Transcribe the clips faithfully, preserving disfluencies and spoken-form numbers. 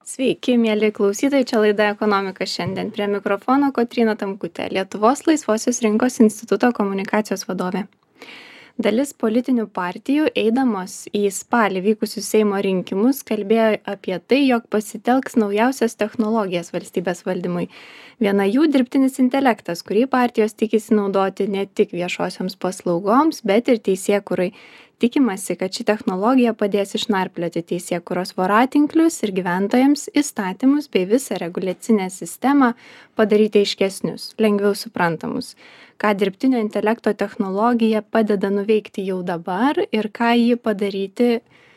Sveiki, mėly klausytojai, čia laida Ekonomika šiandien. Prie mikrofono Kotryna Tamkutė, Lietuvos laisvosios rinkos instituto komunikacijos vadovė. Dalis politinių partijų, eidamos į spalį vykusius Seimo rinkimus, kalbėjo apie tai, jog pasitelks naujausias technologijas valstybės valdymui. Viena jų dirbtinis intelektas, kurį partijos tikisi naudoti ne tik viešosioms paslaugoms, bet ir teisėkūrai. Tikimasi, kad ši technologija padės išnarplioti teisėkūros voratinklius ir gyventojams įstatymus bei visą reguliacinę sistemą padaryti aiškesnius, lengviau suprantamus. Ką dirbtinio intelekto technologija padeda nuveikti jau dabar ir ką ji padaryti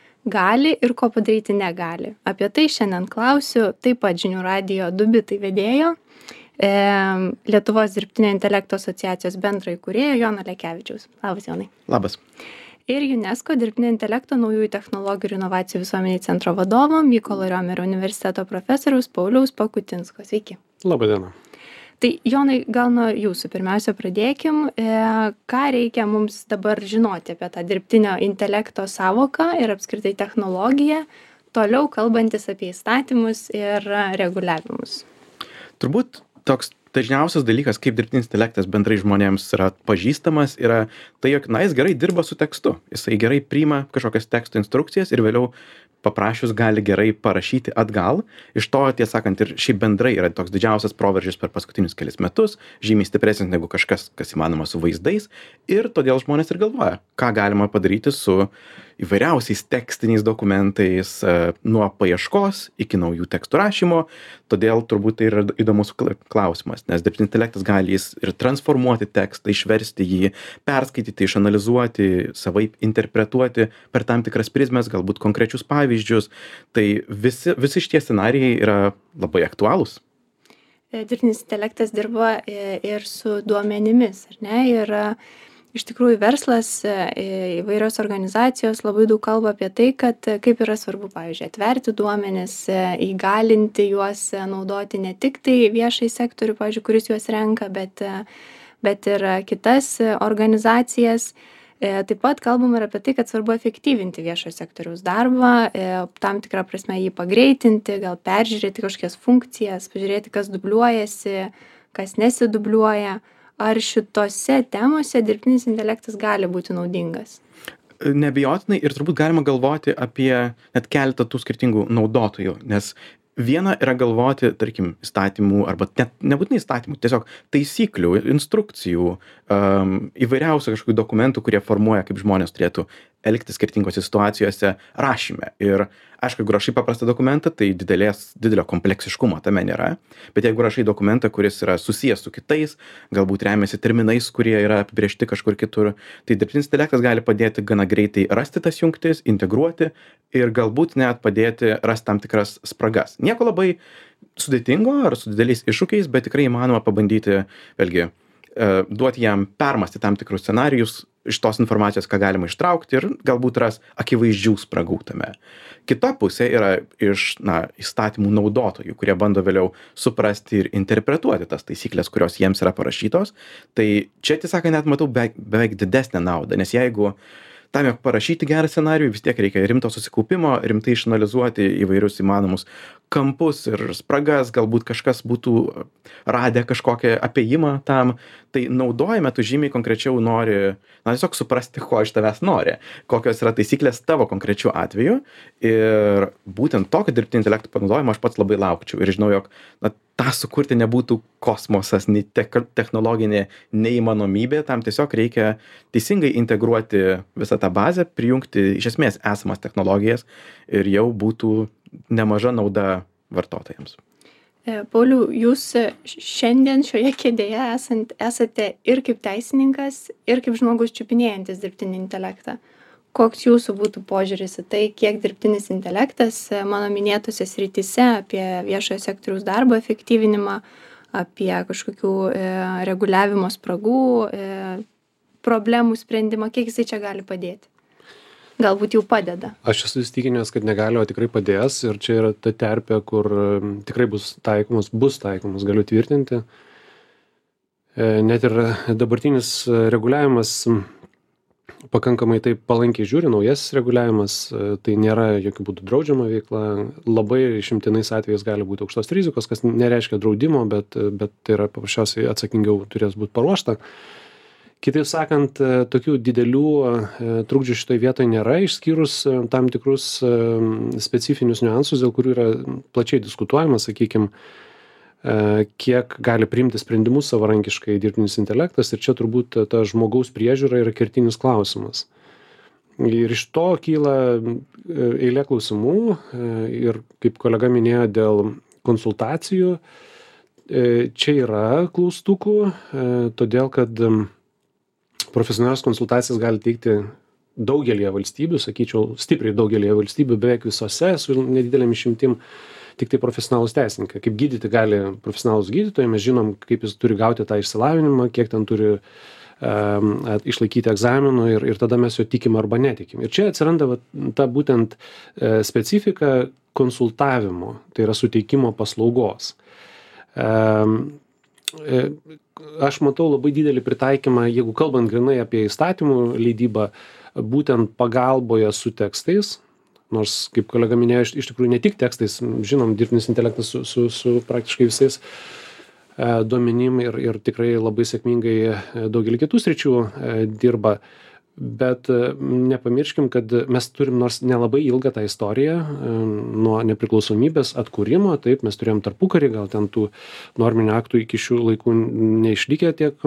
gali ir ko padaryti negali. Apie tai šiandien klausiu taip pat Žinių radijo du bitai vedėjo, e, Lietuvos dirbtinio intelekto asociacijos bendraįkūrėjo Jono Lekevičiaus. Labas, Jonai. Labas. Ir UNESCO dirbtinio intelekto naujųjų technologijų ir inovacijų visuomeniai centro vadovo Mykolo Riomerio universiteto profesoriaus Pauliaus Pakutinsko. Sveiki. Labą dieną. Tai Jonai, gal nuo jūsų pirmiausia pradėkim. E, ką reikia mums dabar žinoti apie tą dirbtinio intelekto savoką ir apskritai technologiją, toliau kalbantis apie įstatymus ir reguliavimus? Turbūt toks dažniausias dalykas, kaip dirbtinis intelektas bendrai žmonėms yra pažįstamas, yra tai, jog na, jis gerai dirba su tekstu. Jisai gerai priima kažkokias teksto instrukcijas ir vėliau paprašius gali gerai parašyti atgal. Iš to, tiesą sakant, ir šiaip bendrai yra toks didžiausias proveržis per paskutinius kelis metus, žymiai stipresnis negu kažkas, kas įmanoma su vaizdais. Ir todėl žmonės ir galvoja, ką galima padaryti su įvairiausiais tekstiniais dokumentais, nuo paieškos iki naujų tekstų rašymo. Todėl turbūt tai yra įdomus klausimas, nes dirbtinis intelektas gali jis ir transformuoti tekstą, išversti jį, perskaityti, išanalizuoti, savaip interpretuoti per tam tikras prizmes, galbūt konkrečius pavyzdžius. Tai visi, visi šitie scenarijai yra labai aktualūs. Dirbtinis intelektas dirba ir su duomenimis, ar ne? Ir iš tikrųjų verslas, įvairios organizacijos labai daug kalba apie tai, kad kaip yra svarbu, pavyzdžiui, atverti duomenis, įgalinti juos naudoti ne tik tai viešai sektorių, pavyzdžiui, kuris juos renka, bet, bet ir kitas organizacijas. Taip pat kalbam ir apie tai, kad svarbu efektyvinti viešo sektoriaus darbą, tam tikrą prasme jį pagreitinti, gal peržiūrėti kažkokias funkcijas, pažiūrėti, kas dubliuojasi, kas nesidubliuoja. Ar šitose temose dirbtinis intelektas gali būti naudingas? Neabejotinai ir turbūt galima galvoti apie net keletą tų skirtingų naudotojų, nes viena yra galvoti, tarkim, įstatymų arba net nebūtinai įstatymų, tiesiog taisyklių, instrukcijų, um, įvairiausių kažkokių dokumentų, kurie formuoja, kaip žmonės turėtų elgtis skirtingose situacijose rašyme. Ir aišku, jeigu rašai paprastą dokumentą, tai didelės, didelio kompleksiškumo tame nėra. Bet jeigu rašai dokumentą, kuris yra susijęs su kitais, galbūt remiasi terminais, kurie yra apibrėžti kažkur kitur, tai dirbtinis intelektas gali padėti gana greitai rasti tas jungtis, integruoti ir galbūt net padėti rasti tam tikras spragas. Nieko labai sudėtingo ar su dideliais iššūkiais, bet tikrai įmanoma pabandyti, vėlgi, duoti jam permąstyti tam tikrus scenarijus, iš tos informacijos, ką galima ištraukti ir galbūt ras akivaizdžių spragų tame. Kita pusė yra iš na, įstatymų naudotojų, kurie bando vėliau suprasti ir interpretuoti tas taisyklės, kurios jiems yra parašytos. Tai čia, tiesą sakant, net matau beveik, beveik didesnę naudą, nes jeigu tam, jog parašyti gerą scenarijų, vis tiek reikia rimto susikaupimo, rimtai išanalizuoti įvairius įmanomus kampus ir spragas, galbūt kažkas būtų radę kažkokią apėjimą tam, tai naudojime tu žymiai konkrečiau nori, na, tiesiog suprasti, ko iš tavęs nori, kokios yra taisyklės tavo konkrečiu atveju ir būtent tokio dirbtinio intelekto panaudojimo aš pats labai laukčiau ir žinau, jog na, tą sukurti nebūtų kosmosas, nei te technologinė neįmanomybė, tam tiesiog reikia teisingai integruoti visą tą bazę, prijungti iš esmės esamas technologijas ir jau būtų nemaža nauda vartotojams. Pauliau, jūs šiandien šioje kėdėje esant, esate ir kaip teisininkas, ir kaip žmogus čiupinėjantis dirbtinį intelektą. Koks jūsų būtų požiūris į tai, kiek dirbtinis intelektas mano minėtose srityse apie viešojo sektoriaus darbo efektyvinimą, apie kažkokių e, reguliavimo spragų, e, problemų sprendimą, kiek jisai čia gali padėti? Galbūt jau padeda. Aš esu įstikinęs, kad negali, o tikrai padės ir čia yra ta terpė, kur tikrai bus taikomas, bus taikomas, galiu tvirtinti. Net ir dabartinis reguliavimas pakankamai taip palankiai žiūri naujasis reguliavimas, tai nėra jokių būdų draudžiama veikla, labai išimtinais atvejais gali būti aukštos rizikos, kas nereiškia draudimo, bet, bet tai yra paprasčiausiai atsakingiau turės būti paruošta. Kitaip sakant, tokių didelių trukdžių šitoje vietoje nėra, išskyrus tam tikrus specifinius niuansus, dėl kurių yra plačiai diskutuojama, sakykime, kiek gali priimti sprendimus savarankiškai dirbtinis intelektas, ir čia turbūt ta žmogaus priežiūra yra kertinis klausimas. Ir iš to kyla eilė klausimų, ir kaip kolega minėjo dėl konsultacijų, čia yra klaustukų, todėl kad profesionalios konsultacijas gali teikti daugelį valstybių, sakyčiau, stipriai daugelį valstybių, beveik visose, su nedidelėm išimtim, tik tai profesionalūs teisininkai. Kaip gydyti gali profesionalūs gydytojai, mes žinom, kaip jis turi gauti tą išsilavinimą, kiek ten turi um, išlaikyti egzaminų, ir, ir tada mes jo tikim arba netikim. Ir čia atsiranda va, ta būtent e, specifika konsultavimo, tai yra suteikimo paslaugos. Um, e, aš matau labai didelį pritaikymą, jeigu kalbant grinai apie įstatymų leidybą, būtent pagalboje su tekstais, nors, kaip kolega minėjo, iš, iš tikrųjų ne tik tekstais, žinom, dirbtinis intelektas su, su, su praktiškai visais e, duomenim ir, ir tikrai labai sėkmingai daugelį kitų sričių e, dirba, bet e, nepamirškim, kad mes turim nors nelabai ilgą tą istoriją e, nuo nepriklausomybės atkūrimo, taip, mes turėjom tarpukarį, gal ten tų norminių aktų iki šių laikų neišlikę tiek,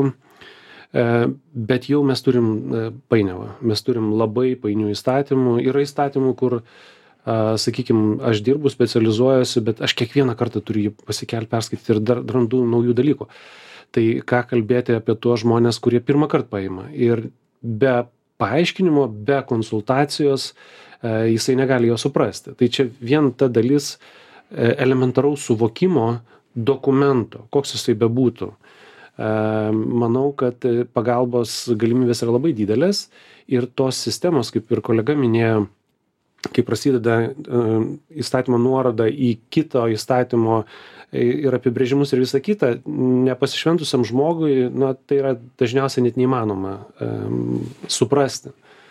bet jau mes turim painiavą, mes turim labai painių įstatymų, yra įstatymų, kur, sakykime, aš dirbu, specializuojuosi, bet aš kiekvieną kartą turiu jį pasikelti, perskaityti ir dar randu naujų dalykų. Tai ką kalbėti apie tuos žmonės, kurie pirmą kartą paima, ir be paaiškinimo, be konsultacijos jisai negali jo suprasti. Tai čia vien ta dalis elementaraus suvokimo dokumento, koks jisai bebūtų. Manau, kad pagalbos galimybės yra labai didelės, ir tos sistemos, kaip ir kolega minėjo, kai prasideda įstatymo nuoroda į kito įstatymo ir apibrėžimus ir visą kitą, nepasišventusiam žmogui, na, tai yra dažniausiai net neįmanoma um, suprasti.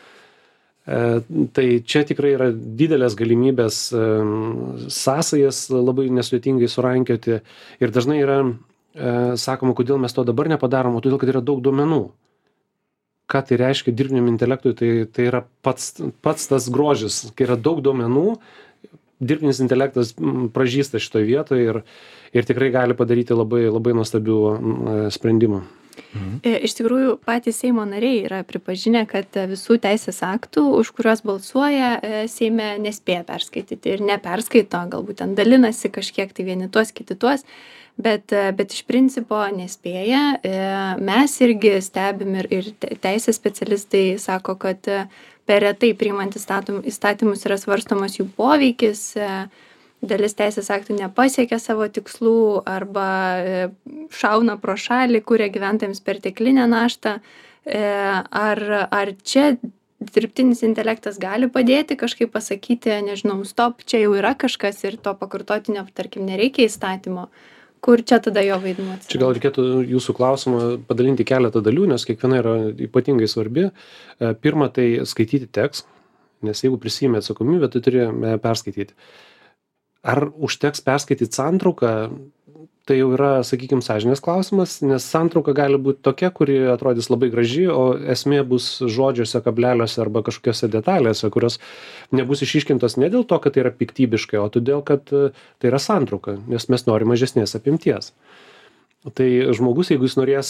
E, tai čia tikrai yra didelės galimybės um, sąsajas labai nesudėtingai surankioti, ir dažnai yra sakoma, kodėl mes to dabar nepadarom, o todėl, kad yra daug duomenų. Ką tai reiškia dirbtiniam intelektui, tai, tai yra pats, pats tas grožis, kai yra daug duomenų, dirbtinis intelektas pražįsta šitoje vietoje, ir, ir tikrai gali padaryti labai, labai nuostabių sprendimų. Mhm. Iš tikrųjų, patys Seimo nariai yra pripažinę, kad visų teisės aktų, už kuriuos balsuoja, Seime nespėja perskaityti ir neperskaito, galbūt ten dalinasi kažkiek, tai vieni tuos, kiti tuos. Bet, bet iš principo nespėja. Mes irgi stebim, ir, ir teisės specialistai sako, kad per retai priimant įstatymus yra svarstomas jų poveikis, dalis teisės aktų nepasiekia savo tikslų arba šauna pro šalį, kuria gyventojams perteklinę naštą. Ar, ar čia dirbtinis intelektas gali padėti kažkaip pasakyti, nežinau, stop, čia jau yra kažkas ir to pakartotinio, tarkim, nereikia įstatymo? Kur čia tada jo vaidmuo atsiranda? Čia gal reikėtų jūsų klausimą padalinti keletą dalių, nes kiekviena yra ypatingai svarbi. Pirma, tai skaityti tekstą, nes jeigu prisiimi atsakomybę, tai turi perskaityti. Ar užteks perskaityti santrauką, tai jau yra, sakykime, sąžinės klausimas, nes santrauka gali būti tokia, kuri atrodys labai graži, o esmė bus žodžiuose, kableliuose arba kažkokiose detalėse, kurios nebus išiškintos ne dėl to, kad tai yra piktybiškai, o todėl, kad tai yra santrauka, nes mes norime mažesnės apimties. Tai žmogus, jeigu jis norės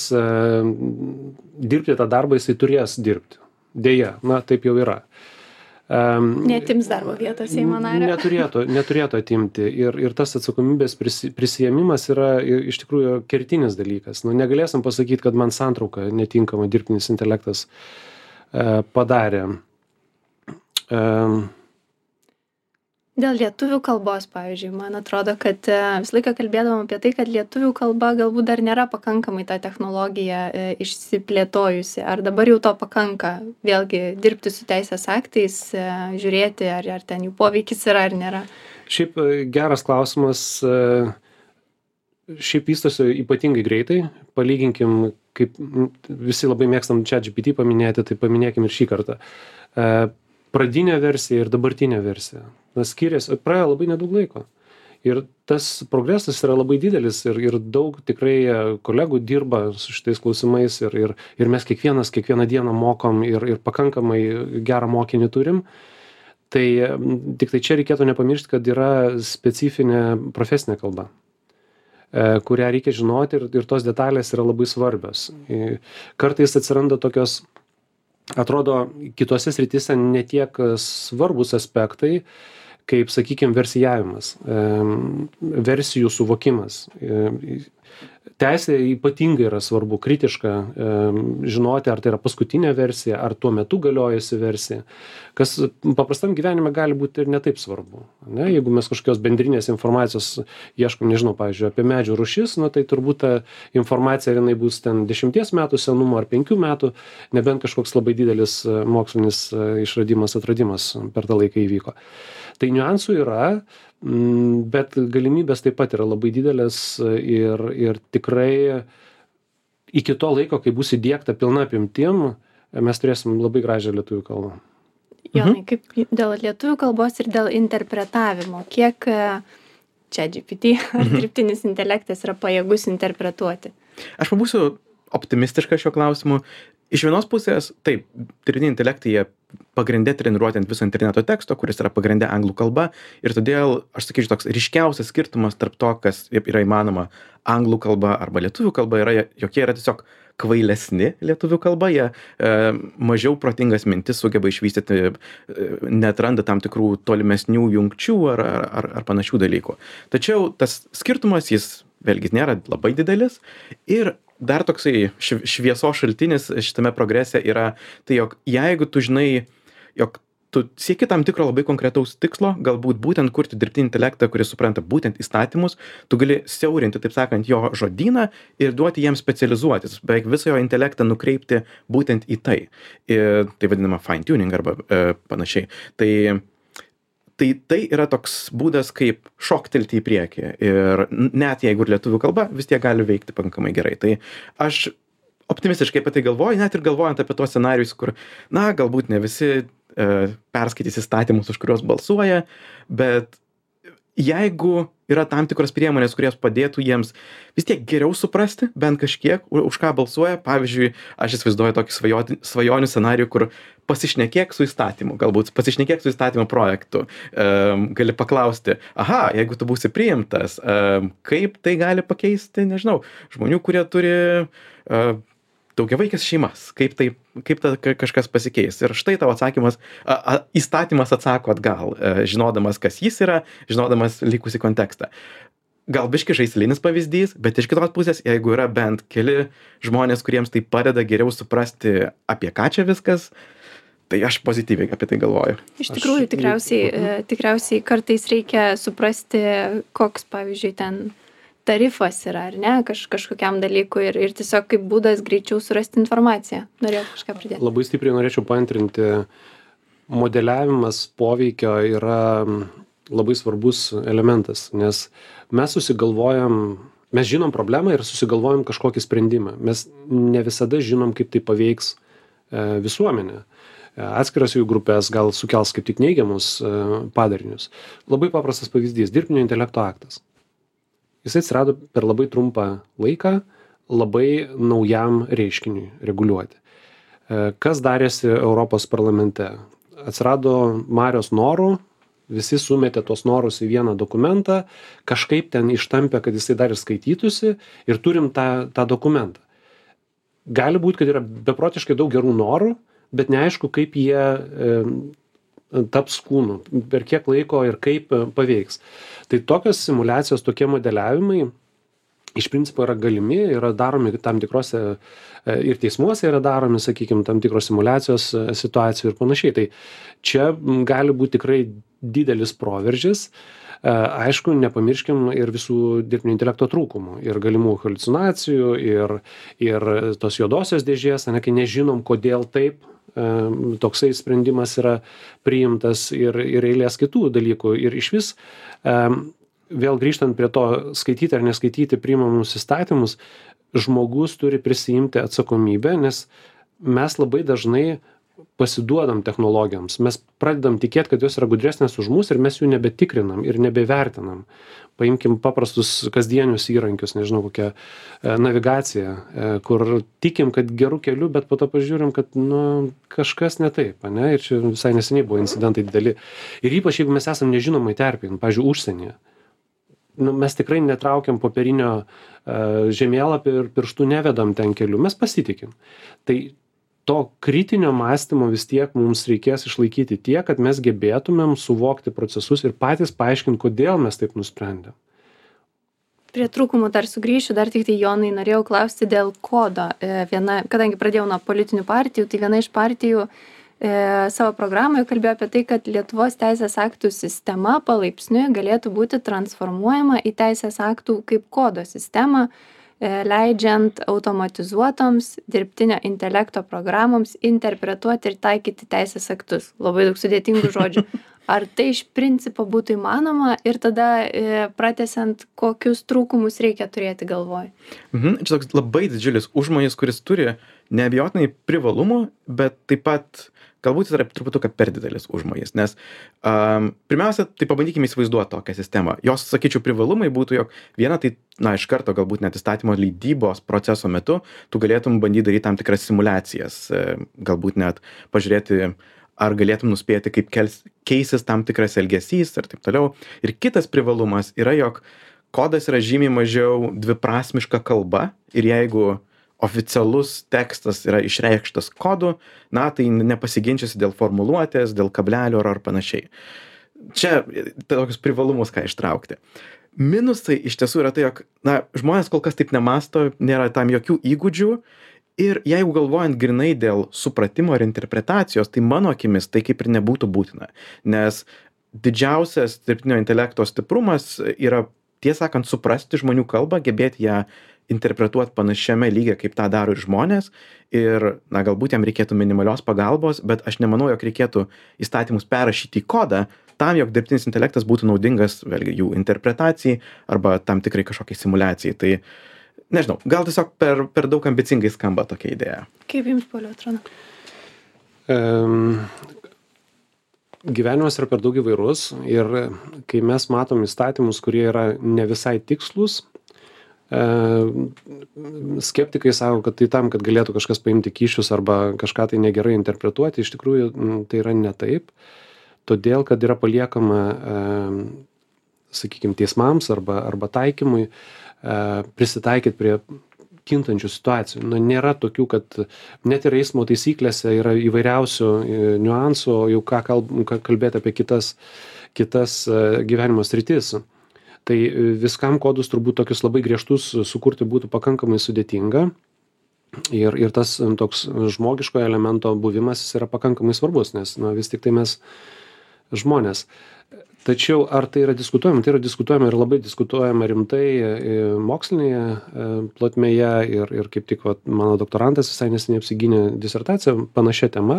dirbti tą darbą, jisai turės dirbti. Deja, na, taip jau yra. Um, Netims darbo vietos Seimo nario. Neturėtų, neturėtų atimti. Ir, ir tas atsakomybės prisi, prisijėmimas yra iš tikrųjų kertinis dalykas. Nu, negalėsim pasakyti, kad man santrauka netinkama dirbtinis intelektas uh, padarė. Um, Dėl lietuvių kalbos, pavyzdžiui, man atrodo, kad visą laiką kalbėdavom apie tai, kad lietuvių kalba galbūt dar nėra pakankamai ta technologija e, išsiplėtojusi. Ar dabar jau to pakanka? Vėlgi dirbti su teisės aktais, e, žiūrėti, ar, ar ten jų poveikis yra ar nėra. Šiaip geras klausimas. šiaip vystosi ypatingai greitai, palyginkim, kaip visi labai mėgstam ChatGPT paminėti, tai paminėkim ir šį kartą. Pradinė versija ir dabartinė versija. Na, skiriasi, praėjo labai nedaug laiko. Ir tas progresas yra labai didelis ir, ir daug tikrai kolegų dirba su šitais klausimais ir, ir, ir mes kiekvienas, kiekvieną dieną mokom ir, ir pakankamai gerą mokinį turim. Tai tik tai čia reikėtų nepamiršti, kad yra specifinė profesinė kalba, kurią reikia žinoti ir, ir tos detalės yra labai svarbios. Kartais atsiranda tokios, atrodo, kitose srityse netiek svarbus aspektai, kaip, sakykime, versijavimas, versijų suvokimas. Teisė ypatingai yra svarbu, kritiška žinoti, ar tai yra paskutinė versija, ar tuo metu galiojusi versija, kas paprastam gyvenime gali būti ir netaip svarbu. Ne? Jeigu mes kažkokios bendrinės informacijos ieškom, nežinau, pavyzdžiui, apie medžių rūšis, nu, tai turbūt ta informacija, jinai bus ten dešimties metų senumo ar penkių metų, nebent kažkoks labai didelis mokslinis išradimas, atradimas per tą laiką įvyko. Tai niuansų yra, bet galimybės taip pat yra labai didelės ir, ir tikrai iki to laiko, kai bus įdiegta pilna apimtim, mes turėsim labai gražią lietuvių kalbą. Jonai, kaip dėl lietuvių kalbos ir dėl interpretavimo, kiek ChatGPT ar dirbtinis intelektas yra pajėgus interpretuoti? Aš pabūsiu optimistiškas šiuo klausimu. Iš vienos pusės, taip, dirbtiniai intelektai jie pagrinde treniruoti ant viso interneto teksto, kuris yra pagrinde anglų kalba, ir todėl, aš sakyčiau, toks ryškiausias skirtumas tarp to, kas yra įmanoma anglų kalba arba lietuvių kalba, yra, jog jie yra tiesiog kvailesni lietuvių kalba, jie e, mažiau protingas mintis sugeba išvystyti, e, neatranda tam tikrų tolimesnių jungčių ar, ar, ar panašių dalykų. Tačiau tas skirtumas, jis vėlgi nėra labai didelis, ir dar toksai šviesos šaltinis šitame progrese yra tai, jog jeigu tu žinai, jog tu sieki tam tikro labai konkretaus tikslo, galbūt būtent kurti dirbtinį intelektą, kuris supranta būtent įstatymus, tu gali siaurinti, taip sakant, jo žodyną ir duoti jiems specializuotis, beveik visą jo intelektą nukreipti būtent į tai. Ir tai vadinama fine tuning arba e, panašiai. Tai Tai tai yra toks būdas, kaip šoktelti į priekį. Ir net jeigu ir lietuvių kalba, vis tiek gali veikti pakankamai gerai. Tai aš optimistiškai apie tai galvoju, net ir galvojant apie tuos scenarijus, kur, na, galbūt ne visi e, perskaitys įstatymus, už kuriuos balsuoja, bet jeigu yra tam tikros priemonės, kurios padėtų jiems vis tiek geriau suprasti, bent kažkiek, už ką balsuoja. Pavyzdžiui, aš įsivaizduoju tokį svajoti, svajonių scenarijų, kur pasišnekėk su įstatymu, galbūt pasišnekėk su įstatymo projektu. Um, gali paklausti, aha, jeigu tu būsi priimtas, um, kaip tai gali pakeisti, nežinau, žmonių, kurie turi uh, daugiavaikės šeimas, kaip, tai, kaip ta kažkas pasikeis. Ir štai tavo atsakymas, a, a, įstatymas atsako atgal, a, žinodamas, kas jis yra, žinodamas likusį kontekstą. Gal biški žaislinis pavyzdys, bet iš kitos pusės, jeigu yra bent keli žmonės, kuriems tai padeda geriau suprasti, apie ką čia viskas, tai aš pozityviai apie tai galvoju. Iš tikrųjų, tikriausiai, tikriausiai kartais reikia suprasti, koks, pavyzdžiui, ten tarifas yra, ar ne, Kaž, kažkokiam dalykui ir, ir tiesiog kaip būdas greičiau surasti informaciją. Norėjau kažką pridėti. Labai stipriai norėčiau paantrinti, modeliavimas poveikio yra labai svarbus elementas, nes mes susigalvojam, mes žinom problemą ir susigalvojam kažkokį sprendimą. Mes ne visada žinom, kaip tai paveiks e, visuomenę. Atskiras jų grupės gal sukels kaip tik neigiamus e, padarinius. Labai paprastas pavyzdys, dirbtinio intelekto aktas. Jis atsirado per labai trumpą laiką labai naujam reiškiniui reguliuoti. Kas darėsi Europos parlamente? Atsirado marios norų, visi sumetė tuos norus į vieną dokumentą, kažkaip ten ištampė, kad jisai dar ir skaitytųsi ir turim tą, tą dokumentą. Gali būti, kad yra beprotiškai daug gerų norų, bet neaišku, kaip jie e, taps kūnu, per kiek laiko ir kaip paveiks. Tai tokios simulacijos, tokie modeliavimai iš principo yra galimi, yra daromi tam tikrose ir teismuose yra daromi, sakykime, tam tikros simulacijos situacijų ir panašiai. Tai čia gali būti tikrai didelis proveržis. Aišku, nepamirškim ir visų dirbtinio intelekto trūkumų, ir galimų haliucinacijų, ir, ir tos juodosios dėžės, ne, kai nežinom, kodėl taip toksai sprendimas yra priimtas ir, ir eilės kitų dalykų. Ir iš vis vėl grįžtant prie to skaityti ar neskaityti priimamus įstatymus, žmogus turi prisiimti atsakomybę, nes mes labai dažnai pasiduodam technologijoms. Mes pradedam tikėti, kad jos yra gudresnės už mus ir mes jų nebetikrinam ir nebevertinam. Paimkim paprastus kasdienius įrankius, nežinau, kokią e, navigaciją, e, kur tikim, kad gerų kelių, bet po to pažiūrim, kad nu, kažkas ne taip, ne? Ir čia visai neseniai buvo incidentai dideli. Ir ypač, jeigu mes esam nežinomai terpėj, pavyzdžiui, užsienyje, nu, mes tikrai netraukiam popierinio e, žemėlapį ir pirštų nevedam ten kelių, mes pasitikim. Tai to kritinio mąstymo vis tiek mums reikės išlaikyti tiek, kad mes gebėtumėm suvokti procesus ir patys paaiškinti, kodėl mes taip nusprendėm. Prie trūkumų dar sugrįšiu, dar tik tai Jonai norėjau klausti dėl kodo. Viena, kadangi pradėjau nuo politinių partijų, tai viena iš partijų e, savo programoje kalbėjo apie tai, kad Lietuvos teisės aktų sistema palaipsniui galėtų būti transformuojama į teisės aktų kaip kodo sistemą, leidžiant automatizuotoms dirbtinio intelekto programoms interpretuoti ir taikyti teisės aktus. Labai daug sudėtingų žodžių. Ar tai iš principo būtų įmanoma ir tada e, pratęsiant, kokius trūkumus reikia turėti galvoj? Mhm. Čia toks labai didžiulis užmojas, kuris turi neabejotinai privalumų, bet taip pat galbūt jis yra truputuką per didelis užmojas, nes um, pirmiausia, tai pabandykime įsivaizduoti tokią sistemą. Jos, sakyčiau, privalumai būtų, jog viena, tai na, iš karto galbūt net įstatymo leidybos proceso metu tu galėtum bandyti daryti tam tikras simulacijas, galbūt net pažiūrėti, ar galėtum nuspėti, kaip kels, keisis tam tikras elgesys ir taip toliau. Ir kitas privalumas yra, jog kodas yra žymiai mažiau dviprasmiška kalba ir jeigu oficialus tekstas yra išreikštas kodu, na, tai nepasiginčiasi dėl formuluotės, dėl kablelio ar, ar panašiai. Čia tokius privalumus ką ištraukti. Minusai iš tiesų yra tai, jog, na, žmonės kol kas taip nemasto, nėra tam jokių įgūdžių ir jeigu galvojant grinai dėl supratimo ir interpretacijos, tai mano akimis tai kaip ir nebūtų būtina, nes didžiausias dirbtinio intelekto stiprumas yra, tiesą sakant, suprasti žmonių kalbą, gebėti ją interpretuoti panašiame lygyje, kaip tą daro ir žmonės. Ir, na, galbūt jam reikėtų minimalios pagalbos, bet aš nemanau, jog reikėtų įstatymus perrašyti į kodą, tam, jog dirbtinis intelektas būtų naudingas, vėlgi, jų interpretacijai arba tam tikrai kažkokiai simulacijai. Tai, nežinau, gal tiesiog per, per daug ambicingai skamba tokia idėja. Kaip jums, Pauliau, atrodo? Um, gyvenimas yra per daug įvairus ir kai mes matom įstatymus, kurie yra ne visai tikslus, skeptikai sako, kad tai tam, kad galėtų kažkas paimti kyšius arba kažką tai negerai interpretuoti, iš tikrųjų tai yra ne taip, todėl, kad yra paliekama, sakykime, teismams arba, arba taikymui prisitaikyti prie kintančių situacijų. Nu, nėra tokių, kad net ir eismo taisyklėse yra įvairiausių niuansų, jau ką kalb, kalbėti apie kitas, kitas gyvenimo sritis. Tai viskam kodus turbūt tokius labai griežtus sukurti būtų pakankamai sudėtinga ir, ir tas toks žmogiško elemento buvimas jis yra pakankamai svarbus, nes na, vis tik tai mes žmonės. Tačiau ar tai yra diskutuojama? Tai yra diskutuojama ir labai diskutuojama rimtai mokslinėje plotmėje ir, ir kaip tik vat, mano doktorantas visai neseniai apsigynė disertaciją panašia tema.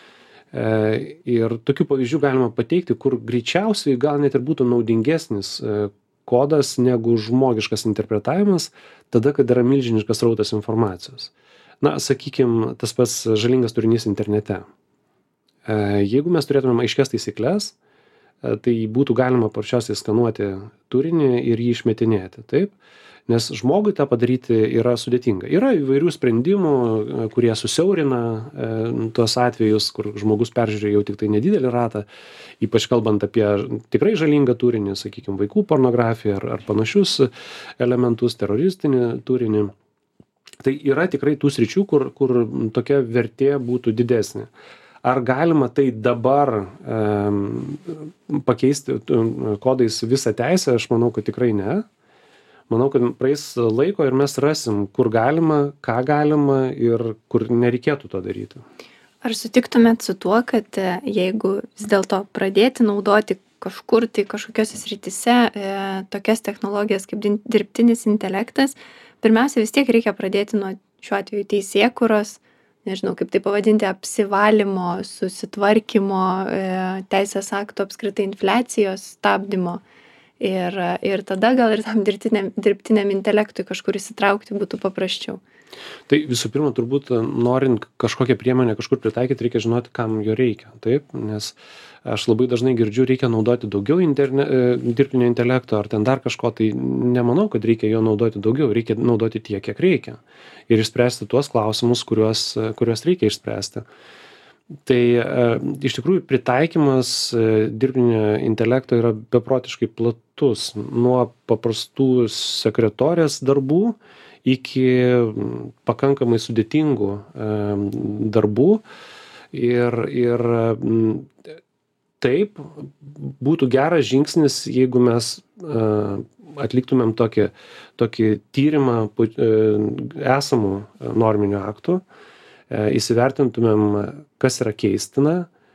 Ir tokių pavyzdžių galima pateikti, kur greičiausiai gal net ir būtų naudingesnis kodas negu žmogiškas interpretavimas, tada, kad yra milžiniškas srautas informacijos. Na, sakykime, tas pats žalingas turinys internete. Jeigu mes turėtumėm aiškias taisyklės, tai būtų galima paprasčiausiai skanuoti turinį ir jį išmetinėti, taip? Nes žmogui tą padaryti yra sudėtinga. Yra įvairių sprendimų, kurie susiaurina e, tuos atvejus, kur žmogus peržiūrė jau tik tai nedidelį ratą, ypač kalbant apie tikrai žalingą turinį, sakykime, vaikų pornografiją ar, ar panašius elementus, teroristinį turinį. Tai yra tikrai tų sričių, kur, kur tokia vertė būtų didesnė. Ar galima tai dabar e, pakeisti kodais visą teisę? Aš manau, kad tikrai ne. Manau, kad praeis laiko ir mes rasim, kur galima, ką galima ir kur nereikėtų to daryti. Ar sutiktumėt su tuo, kad jeigu vis dėlto pradėti naudoti kažkur tai kažkokiose srityse e, tokias technologijas kaip dirbtinis intelektas, pirmiausia vis tiek reikia pradėti nuo šiuo atveju teisėkūros, nežinau kaip tai pavadinti, apsivalymo, susitvarkymo, e, teisės aktų apskritai infliacijos stabdymo. Ir, ir tada gal ir tam dirbtiniam, dirbtiniam intelektui kažkur įsitraukti būtų paprasčiau. Tai visų pirma, turbūt norint kažkokią priemonę kažkur pritaikyti, reikia žinoti, kam jo reikia. Taip, nes aš labai dažnai girdžiu, reikia naudoti daugiau interne, dirbtinio intelekto ar ten dar kažko, tai nemanau, kad reikia jo naudoti daugiau, reikia naudoti tiek, kiek reikia. Ir išspręsti tuos klausimus, kuriuos, kuriuos reikia išspręsti. Tai iš tikrųjų pritaikymas dirbtinio intelekto yra beprotiškai platus, nuo paprastų sekretorės darbų iki pakankamai sudėtingų darbų. Ir, ir taip, būtų geras žingsnis, jeigu mes atliktumėm tokį, tokį tyrimą esamų norminių aktų, įsivertintumėm, kas yra keistina,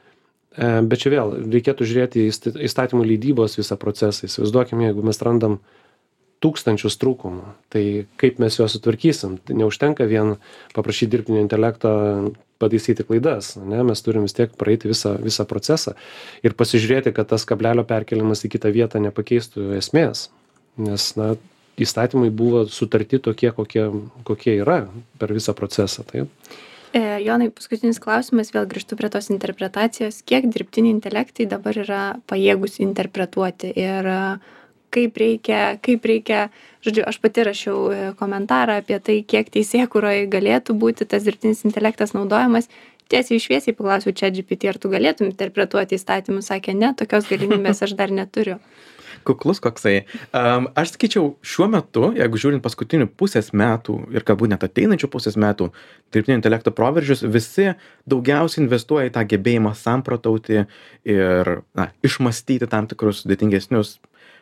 bet čia vėl reikėtų žiūrėti įstatymų leidybos visą procesą. Įsivaizduokime, jeigu mes randam tūkstančius trūkumų, tai kaip mes juos sutvarkysim? Tai neužtenka vien paprašyti dirbtinio intelekto pataisyti klaidas, ne? Mes turim vis tiek praeiti visą, visą procesą ir pasižiūrėti, kad tas kablelio perkeliamas į kitą vietą nepakeistų esmės, nes na, įstatymai buvo sutarti tokie, kokie, kokie yra per visą procesą. Taip? Jonai, paskutinis klausimas, vėl grįžtu prie tos interpretacijos, kiek dirbtiniai intelektai dabar yra pajėgus interpretuoti ir kaip reikia, kaip reikia, žodžiu, aš pati rašiau komentarą apie tai, kiek teisėkūroje galėtų būti tas dirbtinis intelektas naudojamas. Tiesiai šviesiai paklausiau ChatGPT, ar tu galėtum interpretuoti įstatymus, sakė, ne, tokios galimybės aš dar neturiu. Kuklus koksai. Um, aš sakyčiau, šiuo metu, jeigu žiūrint paskutinių pusės metų ir galbūt net ateinančių pusės metų dirbtinio intelekto proveržius, visi daugiausiai investuoja į tą gebėjimą samprotauti ir na, išmastyti tam tikrus sudėtingesnius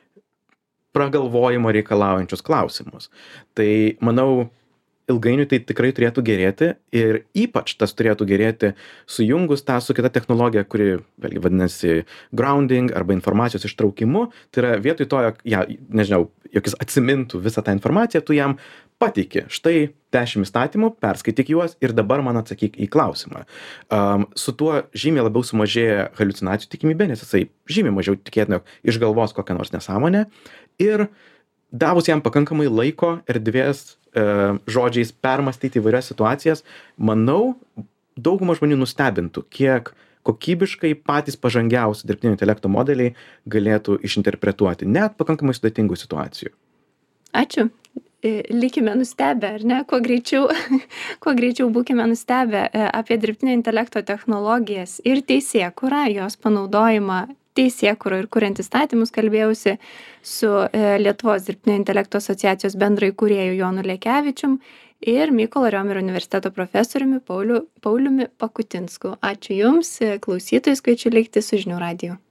pragalvojimo reikalaujančius klausimus. Tai manau, ilgainiui tai tikrai turėtų gerėti ir ypač tas turėtų gerėti sujungus tą su kita technologija, kuri vėlgi vadinasi grounding arba informacijos ištraukimu. Tai yra vietoj to, jog, ja, nežinau, jog jis atsimintų visą tą informaciją, tu jam pateiki. Štai dešimt įstatymų, perskaityk juos ir dabar man atsakyk į klausimą. Um, su tuo žymiai labiau sumažėja haliucinacijų tikimybė, nes jisai žymiai mažiau tikėtina, jog išgalvos kokią nors nesąmonę. Ir davus jam pakankamai laiko, erdvės, e, žodžiais permastyti įvairias situacijas, manau, dauguma žmonių nustebintų, kiek kokybiškai patys pažangiausi dirbtinio intelekto modeliai galėtų išinterpretuoti net pakankamai sudėtingų situacijų. Ačiū. Likime nustebę, ar ne? Kuo greičiau, kuo greičiau būkime nustebę apie dirbtinio intelekto technologijas ir teisėkūrą, jos panaudojimą teisėkūrą ir kuriant įstatymus. Kalbėjausi su Lietuvos dirbtinio intelekto asociacijos bendraįkūrėju Jonu Lekevičium ir Mykolo Riomerio universiteto profesoriumi Pauliu, Pauliumi Pakutinsku. Ačiū Jums, klausytojus kviečiu likti su Žinių radiju.